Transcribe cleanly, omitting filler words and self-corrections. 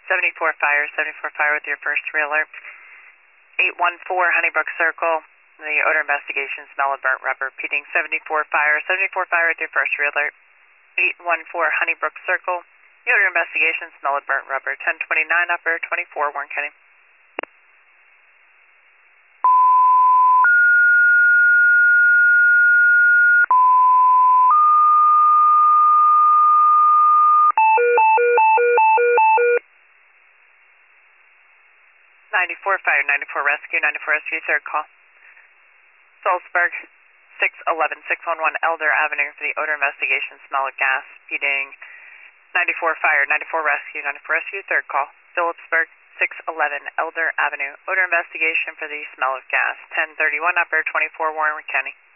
74 fire with your first realtor. 814 Honeybrook Circle. The odor investigation, smell of burnt rubber. Repeating 74 fire with your first realtor. 814 Honeybrook Circle. The odor investigation, smell of burnt rubber. 1029 upper 24 Warren County. Fire, 94 rescue, third call. Salzburg, 611 Elder Avenue for the odor investigation, smell of gas. Repeating 94 fire, 94 rescue, third call. Phillipsburg, 611 Elder Avenue, odor investigation for the smell of gas. 1031 upper 24 Warren County.